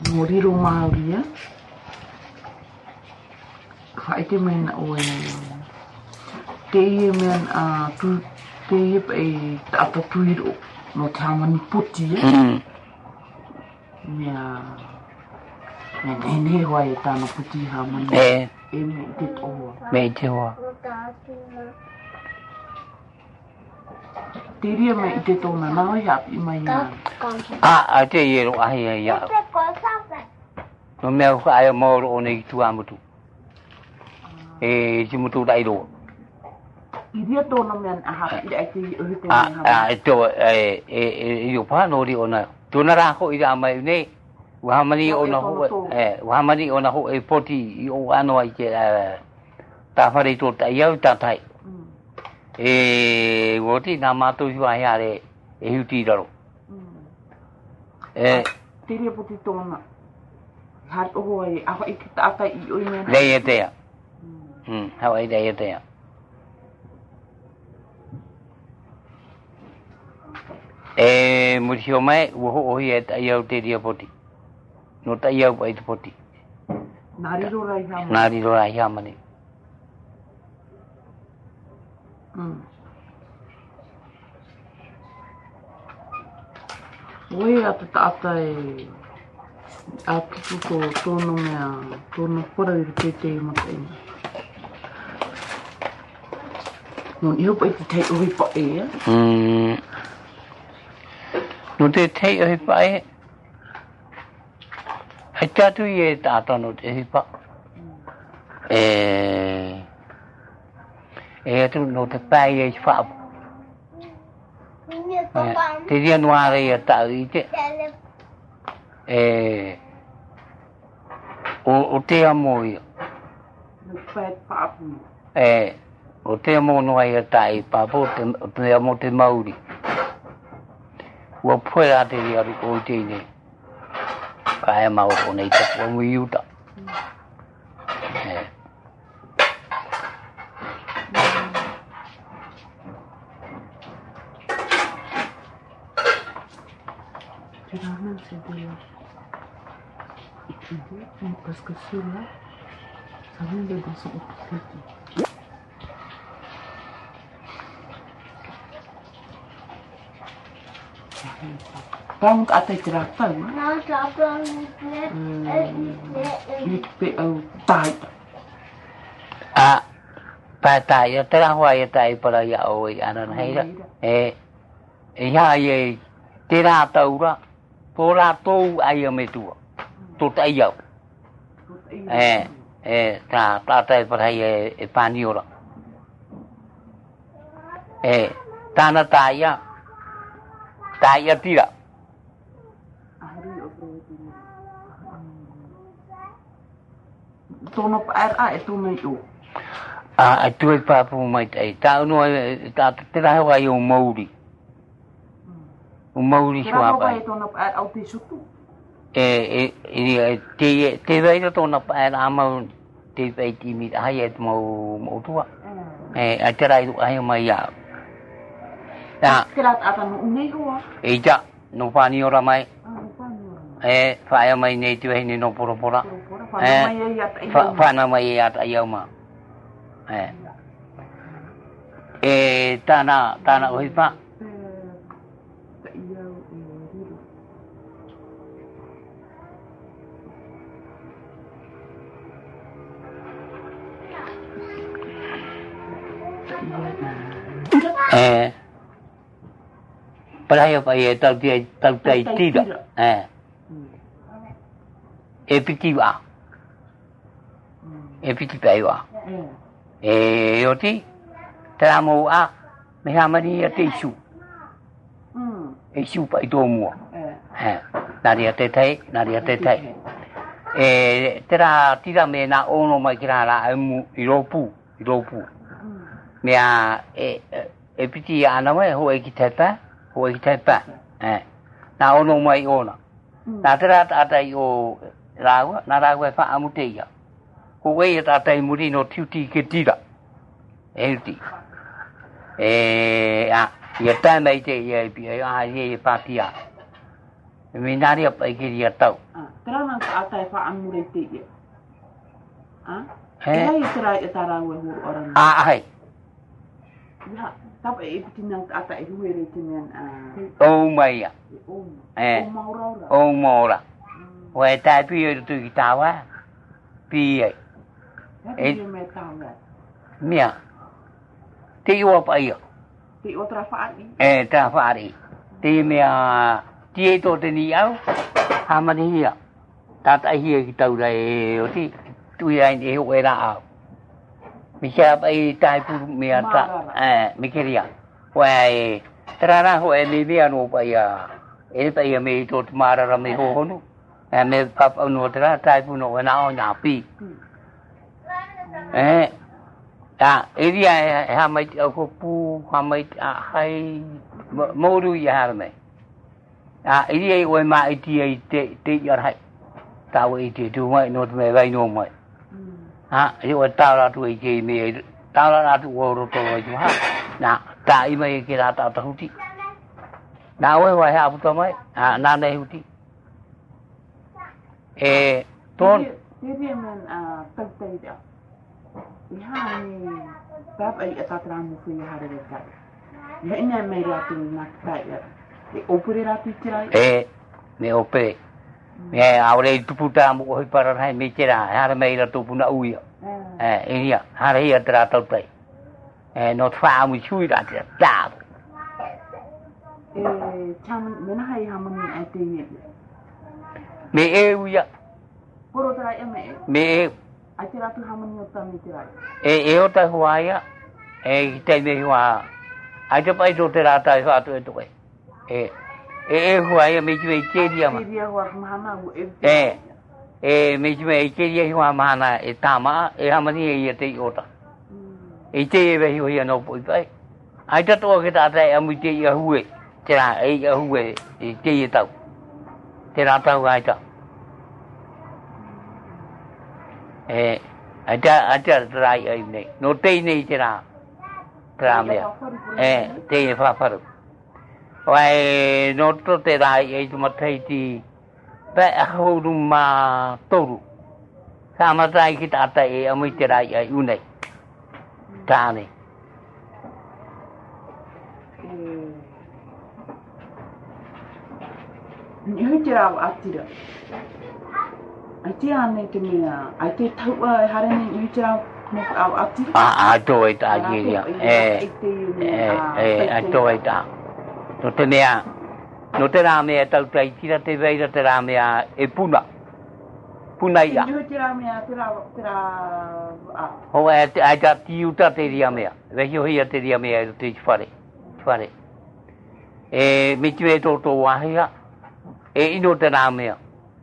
Ngori rumah dia. Phải thì mình ôi thì mình tu thì phải tập tu được nó tham mình puti nha nên he hoài ta nó puti ha mình em đi ô mẹ chưa thì dia mẹ đi tô mà nó gặp mày ở đây gì rồi ai ya nó mèo ai mò rồi này tu am tu chỉ một tu đại đồ dia tô nó men đại thì itu itu apa nori ona tu nara ko ida mai ne wahamani ona ho wahamani ona ho poti o ano ai che ta fari to ta yau ta thai woti nama tu hua ya de huti ro thì dia poti tô na hat oi apa ikita apa i oi men dai te how ai dai te Musio mai wo ye ta yau te dia poti no ta yau pai poti nari ro rai ha mani Oi ata to no mea to no fora de te matai non io poi ti tai oi pa no te tai oi pa hatta tu ye ta to no te pa tu no te pa ye fa te dia no are ta i te o te amo io o te amo no ai tai pa po te amo te mauri o puera te dia ko te ne ai mau o nei te o mi uta parce que celui-là, ça vient de dans son petit. Kamu ke atas jerapah? Nah, jerapah ni tai. Pa tai ya tera hoa ya tai para ya oi anan hai da. Ya ye tera tau ra. Pora tu ai me tu. Tu tai ya. Ta tai para ye panio ra. Ta na tai ya. Tai ya tira. Tono pa tu me tu. Tu pa pu mai tai. Ta no ta tera hoa yo mauri. Mauri sua pa. Tono pa au te sutu. Te vai tono pa ama te vai ti mi ai et mo tua. Tera itu ai mai ya. Kerat apa no unei hoa? Ja, no pani ora mai. Fa mai nei tu ni no pora. Fa na mai ya ta ya ma. Tana oi pa. Para pa ye tau tai tira. Piti wa. Piti pa wa. Yoti tera mo me ha mani ya te su. Su pa do mo. Na dia te tai. Tera tira me na ono mai kira la mu iropu. Mea piti ana mai ho ki tepa. Na ono mai ona. Na tera ata o rawa fa amuteia. Ko we ata muri no tuti ke tira. Ti. Ya ta mai te ye pa tia. Mi na ria pa ki ria tau. Terang tak ada fa'an murid ya. Hai serai etara we orang. Hai. Ya, tapi itu tinang ata itu we tinang Oh mai ya. Oh maura. We tai pi tu kita wa. Pi ai. Me tawa. Mia. Ti wa pa ya. Ti otra fa'ani. Ta fa'ani. Ti mia ti to te ni au. Ha ma ni ya. Ta ta hi ki tau dai ti tu ai ni we ra au. Mi cha ai tai pu mia ta. Mi ke ria. We tra ho e mi bia no pa ya. E pa ya me to ma ra me ho no. Me pa no tra tai pu no na o nya pi. Area ha mai ko pu ha mai hai mo ru ya ha mai area we ma iti te ya hai ta we iti tu mai no me vai no mai yo ta la tu ji me ta la tu wo ro to ju ha na ta i mai ki la ta hu ti na we wa ha bu to mai na ne hu ti ton dia men tai dia. Ya ni bab ai atatramu fi hare dekat. Ya ina me ratu nak ya. Di opere ratu cerai. Me opere. Me awre tu puta mu hoi para hai me cera hare me ratu puna ui. Ini ya hare ya tra tau tai. Not fa mu chui ra ta. Cham mena hai hamani ai te ni. Me ya. Poro tra ya me. Me Acara tu hamani otam ni cerai. Ota hua ya. Kita me hua. Aja pai to tera ta fa tu tu hua ya me ji che dia ma. Dia hua mahana bu me ji che dia hua mahana tama hamani ye te ota. Che be hua ya no poi pai. Aja to ke ta ta amu che ya hue. Tera ya hue che ye tau. Tera ta hua ta. Ada try ai nei no te nei tera tra me te fa fa wai no to te rai ai tu matai ti ba ho du ma to ru sa ma tai ki ta ta e amui te rai ai u nei ta nei ni tera atira Ati ane te mea, ati tau hare ni tera mo au ati. To e ta ji dia. To e ta. No te mea. No te ra mea tau tai tira te veira te ra mea e puna. Puna ia. Ni tera mea tera Ho ai ta ti uta te ria mea. Ve hi hi te ria mea te fare. Fare. Mi te to wa hia. Ino te ra mea.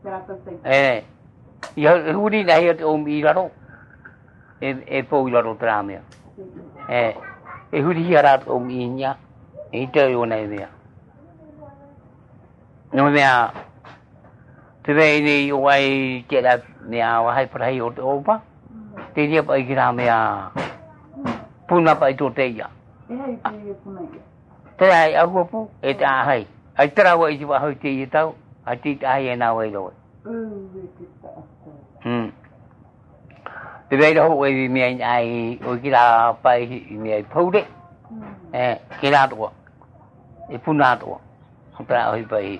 Ya huri na ya om ira ro po ira ro tra me huri ya ra om inya te yo na me no me te ve ni wai che da me wa hai pra yo o pa te dia pa ira me puna pa to te ya te ai a ho pu ta hai ai tra wa ji wa ho te tau a ti ta ye na wai lo Vì vậy đó vì mình ai ở cái là phải mình phâu đấy cái là đó cái phun là đó không phải ở vậy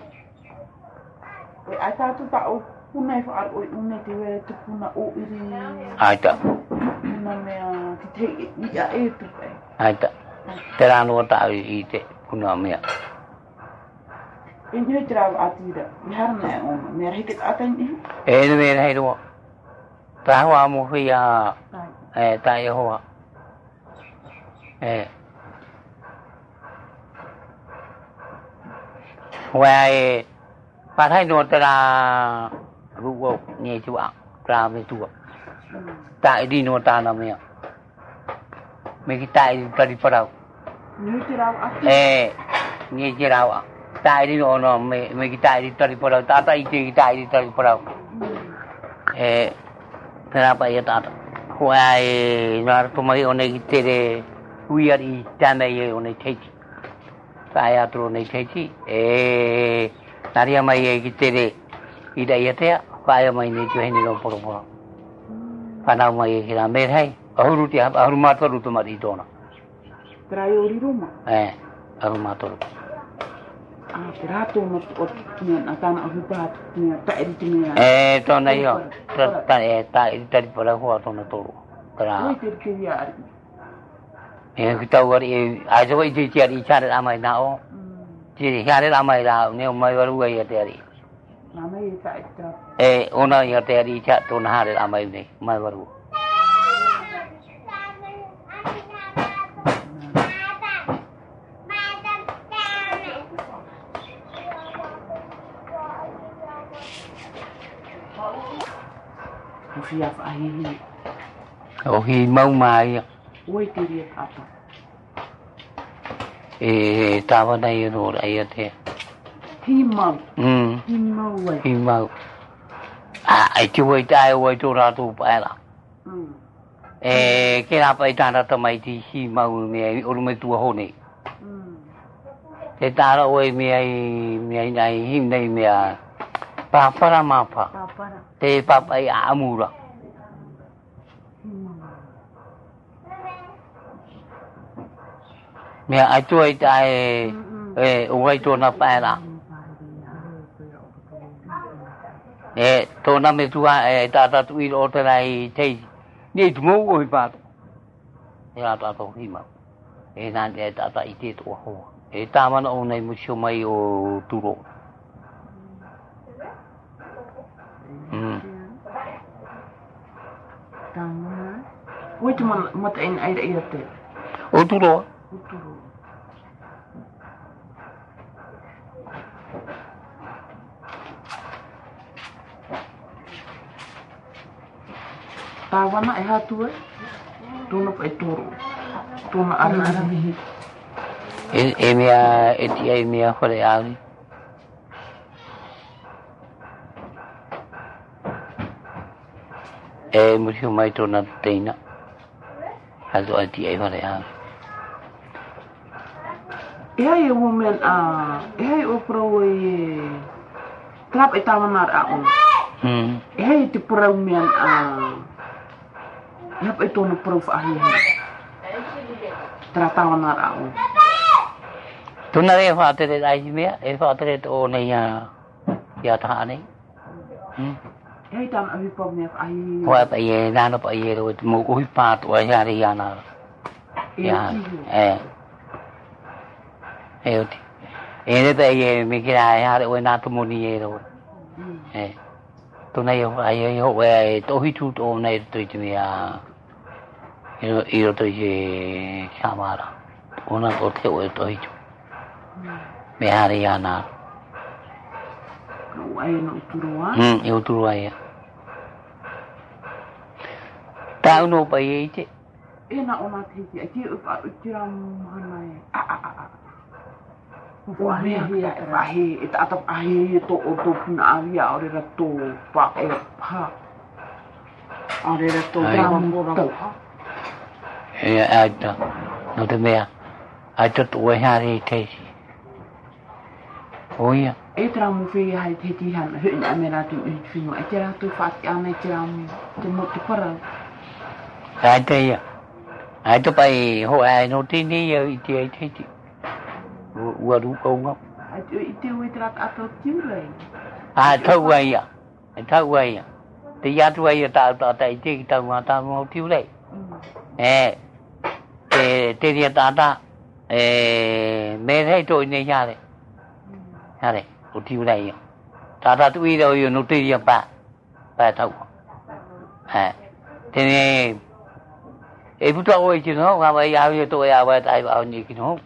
ai ta tu tạo phun này phải ở phun này thì về tu phun là ở đi ai ta mà mình thì thấy ya ấy tu vậy ai ta thế là nó tạo ý thế phun là mình ini cerah ati dah biar merah hikit akan ni merah itu ta hoa mu phi ta hoa hoài fa thay nó ta ru wo nghe chú ạ ra với chú tại đi nó ta làm gì mấy cái tại đi vào đâu nghe chưa đâu ạ tại đi nó mấy cái tại đi vào đâu ta tại đi tại vào đâu kenapa ya ta hoài nó tụi mày ông này cái thế we are ta này ông này thấy saya tu này thấy nari ama ye cái thế ida yete paya mai ni jo ni lo poro pana mai kira me thai ahuru ti ahuru ma toru to mari dona trai ori ruma ahuru ma toru pirato no ni atana ocupat ni ta editini to na yo ta editari pala ho to na toru tra oi te ke ya kita wari ajo iji cari cari ramai nao ciri cari ramai lah ni umai baru ya teri ramai tak itu ona ya teri cak tu nah hari ramai ni umai baru siap akhirnya mau mai oi te dia apa tawa dai ro ai te himau ai chui tai oi tu ra tu pa la ke la pai ta ta mai ti himau me o me tu ho ni te ta ro oi me ai him nei me pa para ma pa te pa pai a mu ra mẹ ai chơi tại uống cho nó phải là tôi năm mươi tuổi ta tuổi đó tới này thì đi mua ôi bà thế là ta không hiểu mà nên ta ít đi tuổi hồ ta mà ông này một số mấy ô tu rồi ôi chúng mình mất anh ai đã yêu thế ô tu rồi tawa na hatu tu no pai turu tu na ara emia etia emia hore ali mutiu mai to na teina hazo etia hore ali ai woman ai o pro trap etawa na aon ai te pro men ya pa ito no proof ahi tratawa na rao tu na re fa te ai me fa te to nei ya tha nei ai tam abi pom ne ahi wa pa ye na no pa ye ro mo ui pa to ya ri ya na ya oti ne te ye mi kira ya re we na tu mo ni ye ro tu na yo ai yo we to hi tu to nei tu ti ya io to ye chamara ona to te o to hicho me hariana ai no turuwa eu turuwa ya ta no pa ye che ena ona te ki pa tiram hanai Ahi ita atap ahi to oto puna avia ore rato pa pa ore rato damo ada no te mea ada tu hari te oh ya tramu fi hai te ti han hin amera tu fino etera tu fat ane tramu te mo te para ada ya ada pai ho ai no ti ni yo ti ti wa du ko ngop itu witrat atau cure thâu quay à thì ra quay tạo tại chi tao mà tao mau thiếu đấy thì tiền ta mẹ thấy tôi này ra đấy tôi thiếu đấy ta tôi đâu nó tiền ba thâu thì em tôi chứ nó mà bây giờ tôi tại bảo như cái nó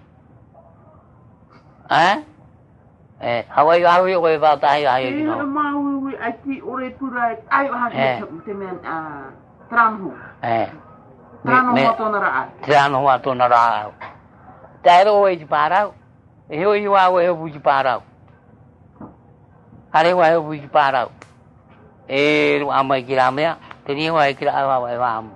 Hawaii oi va tai ai ki no mau wi aki ore purai ai ha te men tranhu tranhu wa to na ra tai ro oi pa ra oi wa oi bu ji pa ra are wa oi bu ji pa ra ru amai ki ra me te ni wa ki ra wa am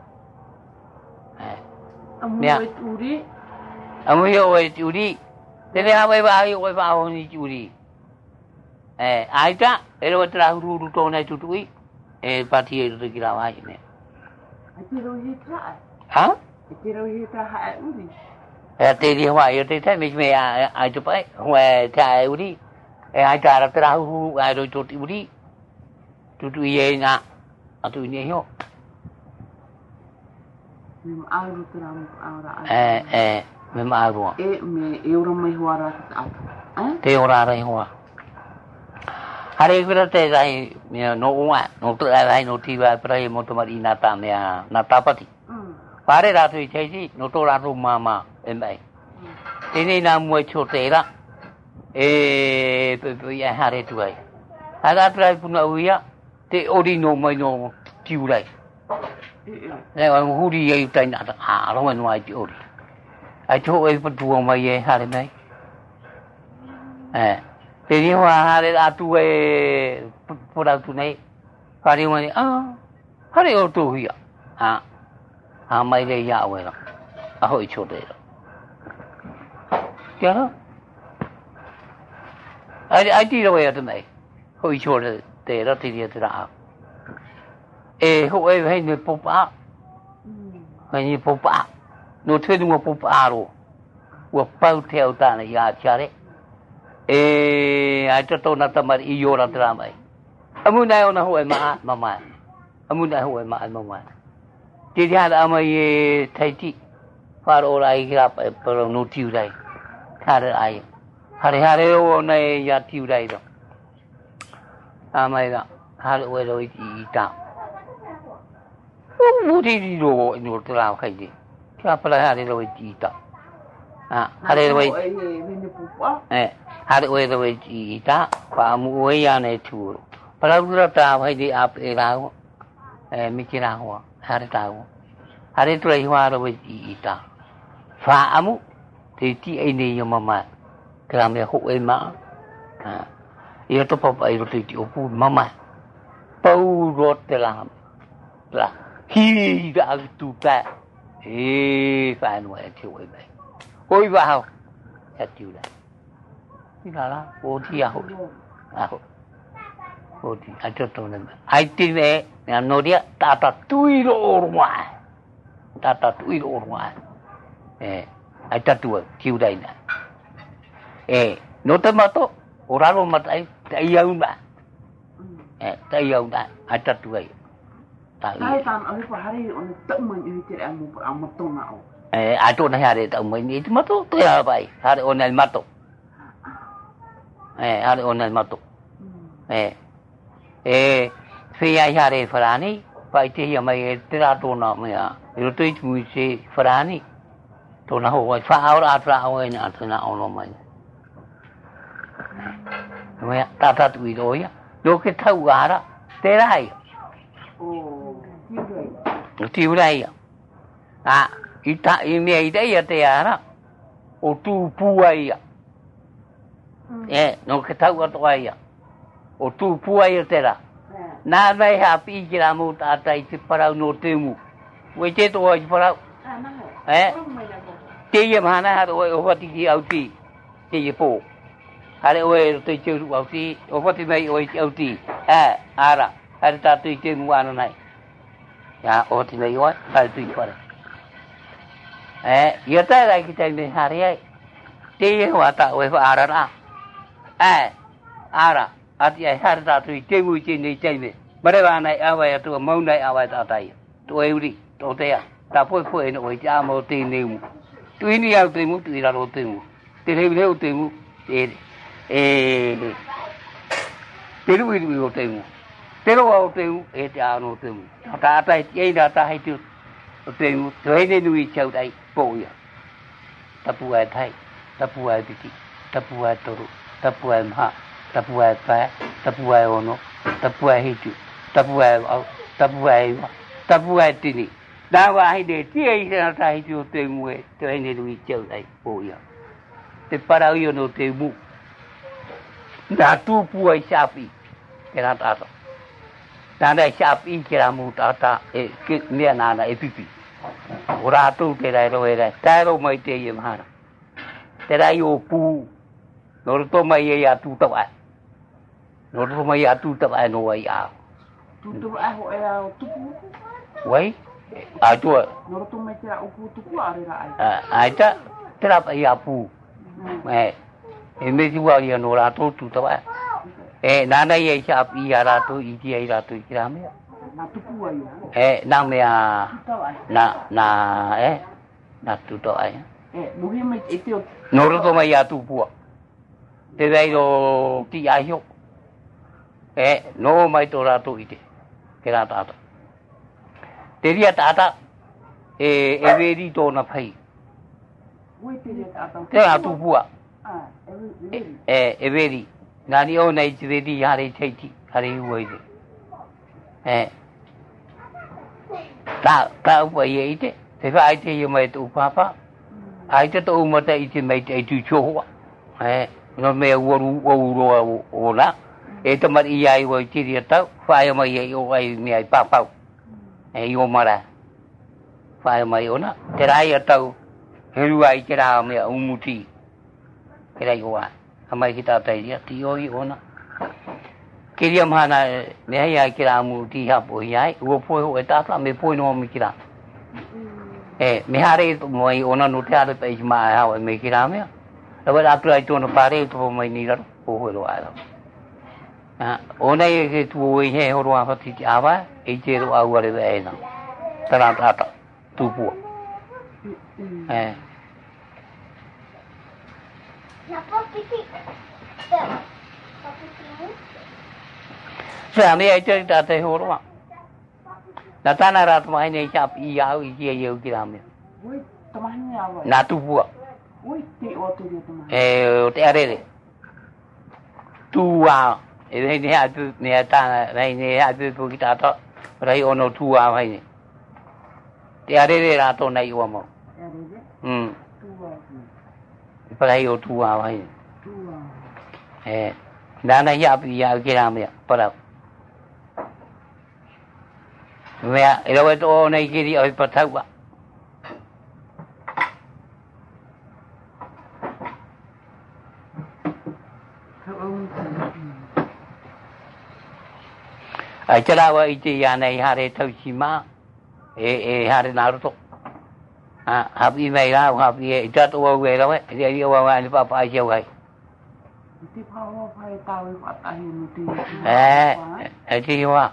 amui oi turi te ne amai ba oi ba ni turi Aida, Erotra who don't have to eat a party regular line. I didn't hit that. Huh? I didn't hit that. I tell you why you tell me I to buy where Taudi. I got after who I don't to Udi to do ye not to New Memaro. Euro may water up. They are Hari kita saya no one, no to I no tiva pray motomarina tamia natapati. Pare ratu ichi no to ratu mama emai. Ini namu chotera ya hari tu ai. Ada try puna uya te ori no mai no tiurai. Saya huri ai tai na ha lo mai mai ti ori. Ai cho ai patu mai ye hari mai. Thế nhưng mà hai đứa tụi ấy phụ đạo tụi này hai đứa mà hai đứa tụi ấy mấy đứa giàu vậy đó hồi chỗ đấy đó chứ đó ai đi đâu vậy tụi này hồi chỗ đấy đó thì đi ra hồi ấy hay như bố bá nó thuê nó bố bá rồi và bao theo ta này ya chare I just don't know that you are a drama. Amuna on a whole mamma. Amuna who am I, mamma. Did you have a Tahiti? Far all I have a no Tuesday. Had I had it on a yard Tuesday. I might had it where we eat up. What did you do in your draft? Couple had it always eat up. Had it away. Had it with the way ita, Pamuyan a tour. But I would have had the up a lao, Mikirawa, had it out. Had it tray water with ita. Faamu, the tea a name, mamma. Crammy ho a ma. You top of a rotate your food, mamma. Pow wrote the lamb. He does to that. Fine way to way back. Ôi vào thật chịu đấy như là vô thi vô thi anh cho tôi nên ai tin về nói đi ta tui đồ ngoài ta tui đồ ngoài anh ta tuổi chịu đấy nè nó tới mà tốt ora luôn mà thấy yêu bạn thấy yêu bạn anh ta tuổi ai tam ở phải hay on tự mình đi chơi ăn một tô nào I don't have it on my need mato, they are by had on el mato. Had on el mato. Fia Yare Farani, by tea my teratona mea, you treat me say Farani. Don't know what far out hour and after now on my. Tata with oya, look at Tawara, there I. Oh, you lay. Ita ini dia tiara, otu puaya. No ketahu atau ayah. Otu puaya tera. Na mai happy jiramu tata itu parau no temu. Wece tu waj parau. Dia mana ada obat tinggi auti, dia po. Ada obat tu curu auti, obat mai obat auti. Ara, ada tatu itu muan nai. Ya, obat mai obat, ada tu parau. Yata lai kita ni hari ai. Dia wata we ara. Ara. Ati ai har ta tu temu ni temu. Mereka nai awai tu mau nai awai ta tai. Tu euri, tu dia. Ta foi no we ja mo ti ni. Tu ini au temu tu ira ro temu. Te le temu. Te lu ro temu. Te lo au temu ja no temu. Ta tai ei da ta hai tu. Temu, tu ini nui chau dai. Boya, tapuai thai, tapuai biti, tapuai toru, tapuai mha, tapuai pa, tapuai ono, tapuai hitu, tapuai au, tapuai tini. Dawa hai de tiai sana thai tu temue, tu ini lui chau dai boya. Te parau yo no temu. Na tu puai sapi, kena tata. Nada sapi kira mu tata ni nana pipi. Ora tu te dai lo era, ta lo mai te ye mahana. Te dai o pu. No to mai ye ya tu to ai. no to mai atu ta ai no ai a tu ai ho era tu wai a tu no to mai tira tu are ra ai ta tra ai a pu e me ji wa ya no ra to tu ta ai na na ye cha pi ya ra to i ji ai ra to kira me na tu pu ai na me a na tu to ai mo hi mai e te no to mai atu pu te dai do ti ai ho no mai to ra to ite kira ta te ria ta e ve ri to na phai te ria ta te a tu pu e ve ri na ni o nei ve ri ya ri thai ti ha ri wei de ta u ye ite te fa ite ye mai tu pa pa ai te to mo te ite mai te tu cho ho no me wo ro la e te mari ai wo ti ri ta fa ye mai ye o ai mi ai pa pa yo mara fa mai ona te ra ye ta he ru ai te ra me u mu ti ke ra yo a mai kita tai dia ti yo i ona ke ri ma na me ai ke ra mu ti ha po ai wo po ho ta ta me po no mi kira me ha re mo i ona no te a pe ma ha me kira me Lalu aku itu nak pare itu pemain ni kan, oh itu ada. Ona ye tu ye orang apa sih apa? Ije tu aku ada ena. Terang terang tupu. Saya ni aja tak tahu orang. Natana rat main ni siap iya ije ye kira me. Woi, temannya apa? Na tupu. Woi, te waktu dia teman. Te are tua. Ini ni ada ni ada ni ada tu kita tak. Rai ono tua mai ni. Te are rato nai uamo. Tua. Rai o tua mai. Tua. Dana ya ya kira me para. Mẹ, đâu tôi này kia đi ở bờ thâu ạ. Ai cho đâu vậy chị nhà này hà để thâu chi má, hà để nào đó, học gì này ra học gì cho tôi về đâu ấy, đi qua ngoài đi vào ai chơi vậy? Đi vào phải tao phải tại hiện đi. Chị hoa.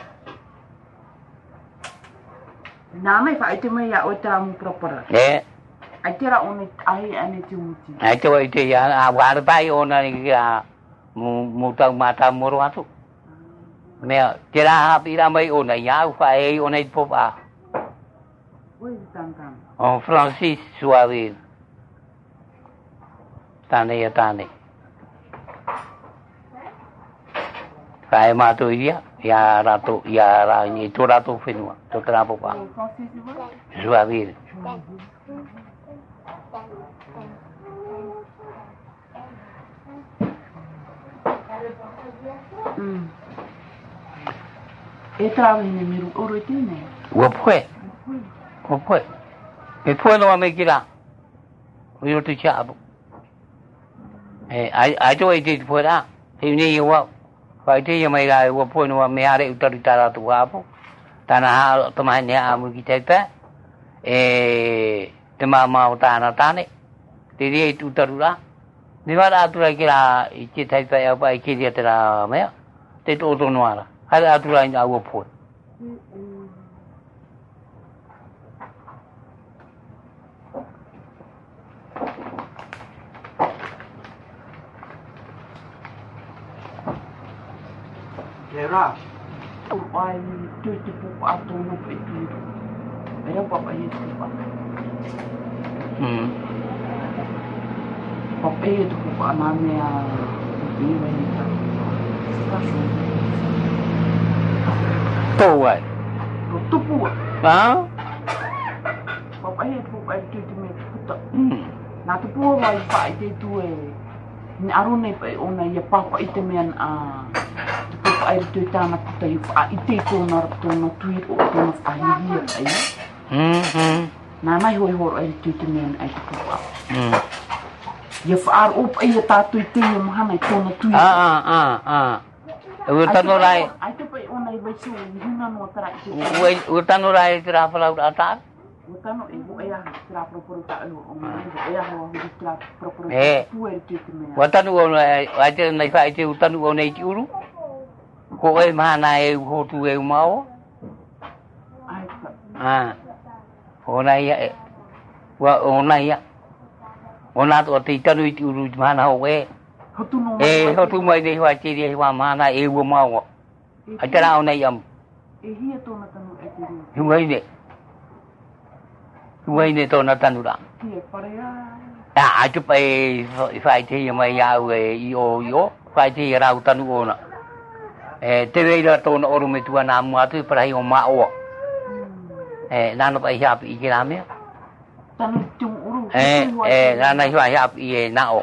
Nama fa itu mah ya otam proper. Acara oni ane cimuci. Acara itu ya awal bayi ona ni kira mutang mata muruatu. Mea kira hapi ramai ona ya fai ona ipopa. Oi tangkang. Oh Francis Suave. Tane ya tane. Fai matu dia. Ya ratu itu ratu finwa tu kenapa pak Suavir Entrava em número orotine wapwe itu no ame kira wiru tu chabu ajo itu fuera ini yo Phải thế mà lại vừa phun vào mẹ đấy tao đi tao tụi họ, ta na tụi mày nè amu kita tụi mà mau ta na ta này, thì đi tụi tao ra, đi mà ra tụi cái là chỉ thấy phải ở bài kia thì là mấy, thì tụi tụi nó là, hay là tụi anh vừa phun. Era, ai tu tipo atau lupa itu, ada apa itu pak? Apa itu pak namanya ini wanita. Tuai. Tupu. Hah? Apa itu putar. Nah tupu mai pak itu ni arune pak ona ya papa itu men Air tu tanah kita itu na tuir o na ahliya ay. Na mai hor air tu men ay tu. Ya far up ay tatu itu mahana itu na tuir. Utanurai. Ai te pai ona I waisu huna no tara I te. Utanurai tira palau ata. Utano I ho ea tira proporo ka alu o mai ho ea ho tira proporo puer ki te mea. Watanu ona ai te nei fai te utanu ona I uru. Ko e mana e ho tu e mau. Ai ta. Ona ia wa ona ia. Ona to te tanu I uru mana ho e. Hotu mai de wa te ri wa mana e wo mau. Ai tera ona iam. E hia tōna tanu e te ri. Huai ne tōna tanu ra. Hia parea. Ai tu pai fai te mai au e io. Fai te rau tanu ona. Te reira tōna oru me tua nā mua tu parai o mao. Nāno pai hiapi I ki rā mea. Tanu tung uru. Nāna hiapi I nao.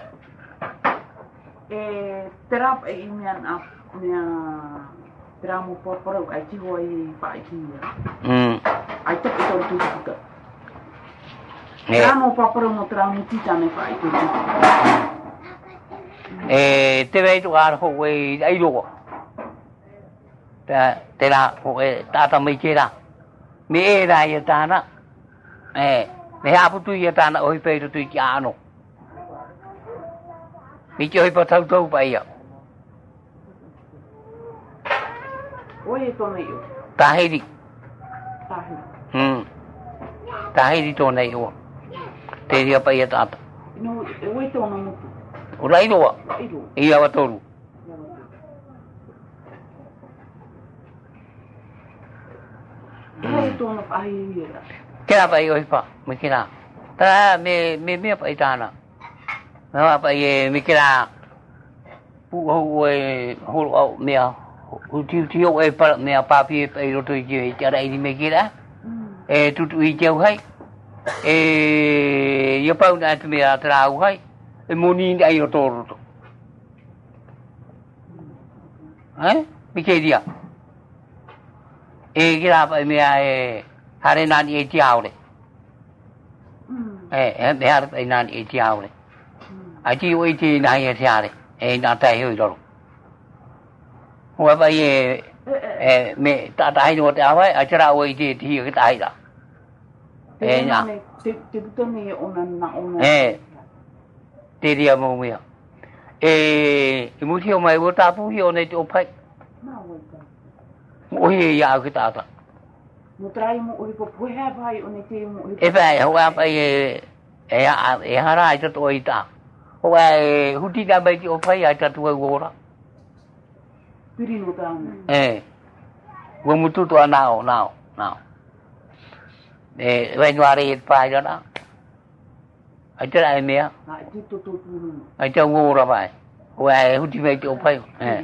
Te rapa I mea te rā mo porporau ai ti hoi pai ki ia. Ai te pito tu puta. Te rā mo porporau no te rā mo titane pai ki ia. Te rei tu ara ho e ai roa. Te rā ho e tata mai ke rā. Me e rā I tāna. Me haputu I tāna oi peiru tu I ki āno. Mi ki oi pa tau pa ia. Oi e tōna iu. Tahiri. Tahiri. Tahiri tōna iu. Te ria pa ia tata. No, oi tōna mutu. O rai roa. Ia wa toru. Oi tōna pahi ia. Kera pa I oi pa. Me kera. Tā me pa I tāna. Nā pa I me kera. Pu hau e holo au mea. Uti o e para mea papi e pai roto I ki tara I me kera. Tutu I tau hai. Ia pau na atu mea tara au hai. E moni ai roto roto. Me ke ria. Kera pa mea e hare nani e ti aure. Me hare pa nani e ti aure. Ai ti o I ti nai e ti are. Nā tai hui roro. Hoa pa I me tātai no te awai, a tera o I te hiu ki tai ra. Nā. Te putone ona na ona. Te ria mō mea. I muti o mai o tāpu hi o nei te opai. Nā waika. O hi I au ki tāta. Mo trai mo uri ko puhea pai o nei te mo uri. E pai, hoa pa I hara I tato I tā. Hoa huti ka mai ki opai I tato I ora. Piri no tāna. Wa mutu to nao. Vai nuare I pai ra. Ai tera I mea. Ai te toto puru. Ai te ora pai. Hoa huti mai ki opai.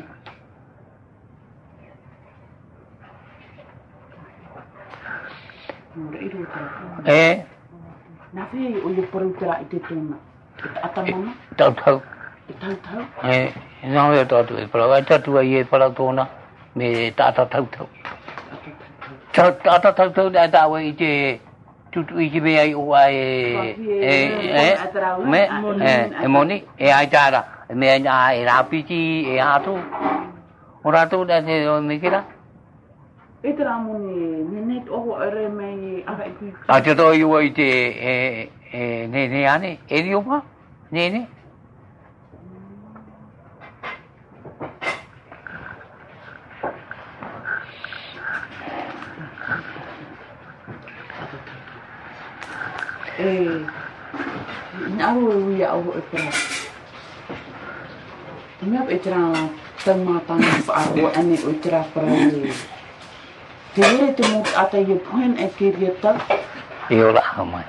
Nā whi o le porau tera I te tōna. Atamana? Tau. Tau? Nā whi o tatu e parau. Ai tatu ai e parau tōna. Me tata tau. Tata tau nā tāua I te tutu I ki mea I o ai moni. Ai tāra. Mea nā e rāpiti e hātu. O rātou nā te me kira. E te rā moni, net oho ere mei aha I kui. A te toi ua I te ne ane. E rio pa? Ne. Nāro e wia oho e pera. Mea e te rā taumātanga whaaro ane o te rā pera e. Te were te mōt ata I puhen e ke ria tau. E o rā mai.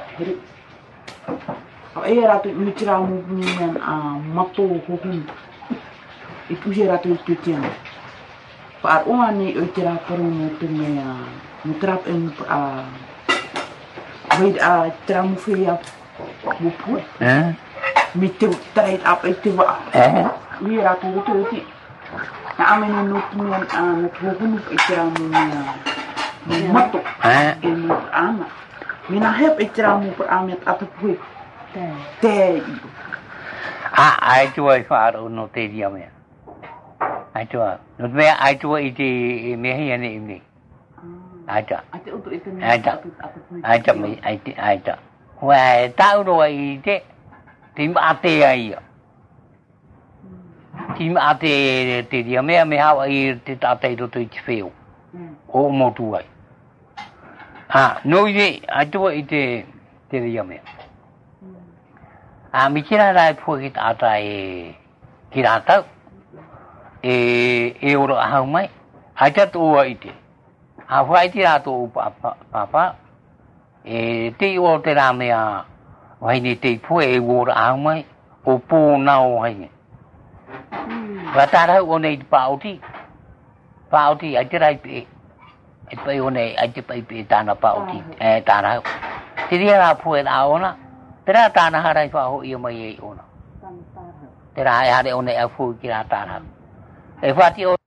E rātou I te rā mūpunian a mato hohun. I puhe rātou I te tiana. Whaaro ane o te rā pera no te mea. No te rā pera Wait, te rā mūwhi a mūpua. Me te tarai apa I te waa. Ui rātou o te uti. Nā amene no te mea na tōhunu I te rā mūmea. Mato. E mū ana. Me nā hep I te rā mū par ame ata puhe. Te. Ai tu ai whaaro no te ria mea. ai tua no me ai tua iti me hi ni ni ai ta ai ta me ai ta wa tao ro ai te tim ate ai tim ate te dia me ha ai te ta te ro te feo o mo tu ai no ye ai tua ite te dia me mi kira rai pho ki ta ta kira ta oro hau mai ai ta tu ai te vai tira tu papa te o te ra me a vai ni te pho oro hau mai o po nau ai va ta ra o nei pauti ai te rai pe ai pe o nei ai te pe ta na pauti ta ra te ra pho a ona te ra ta na ha rai fa ho i mai ona te ra ya de o nei a pho ki ra ta ra e fa ti o